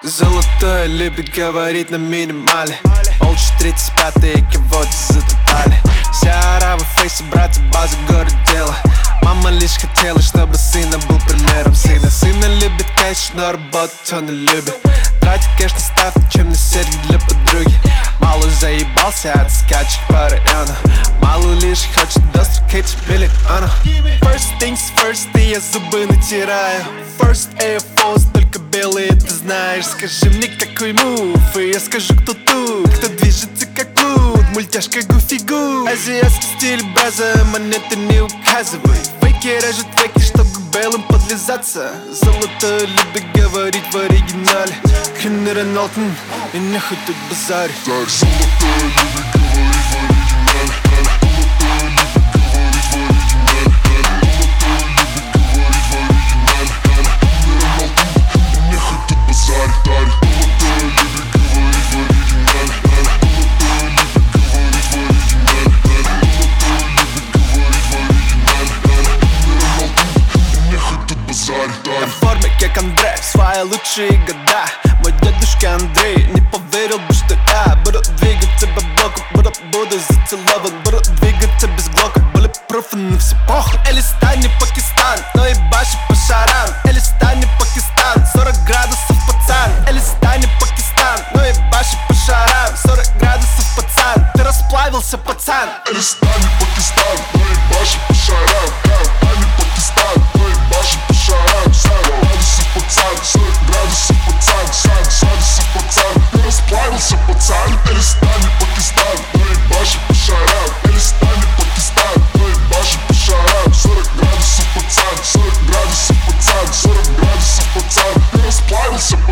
Золотой любит говорить на минимале. Олчи 35-й, кивоты за детали. Вся арава в фейсе, братья, база, город дело. Мама лишь хотела, чтобы сына был примером сына. Сына любит кэш, но работать он не любит. Тратит кэш на ставки, чем на серьги для подруги. Мало заебался от скачек по району. Мало лишь хочет дострукать миллионов. First things first, и я зубы натираю. First Air Force, только белые ты знаешь. Скажи мне, какой мув, и я скажу, кто тут. Кто движется как плут, мультяшка гуфи-гу. Азиатский стиль база, монеты не указывай. Фейки режут фейки, чтоб к белым подлизаться. Золотой любит говорить в оригинале. Хенерен Алтон, и нахуй тут базарь. Так, золотой любит говорить в оригинале. Я в форме, как Андрей, в свои лучшие года. Мой дедушка Андрей не поверил бы, что я буду двигаться по блоку, буду зацелован, буду двигаться без глока. Bulletproof, на все похуй. Элистан не Пакистан, но и баши по шарам. Элистан не Пакистан, 40 градусов, пацан. Элистан не Пакистан, но и баши по шарам. 40 градусов, пацан, ты расплавился, пацан. Элистан не Пакистан, но и баши по шарам. Элистан не Пакистан, но и баши по шарам. 40 градусов, пацан, 40 градусов, пацан. 40 градусов, пацан, ты расплавился, пацан. Элистан не Пакистан, но и баши по шарам. Элистан не Пакистан, но и баши по шарам. 40 градусов, пацан, 40 градусов, пацан. 40 градусов, пацан, ты расплавился, пацан.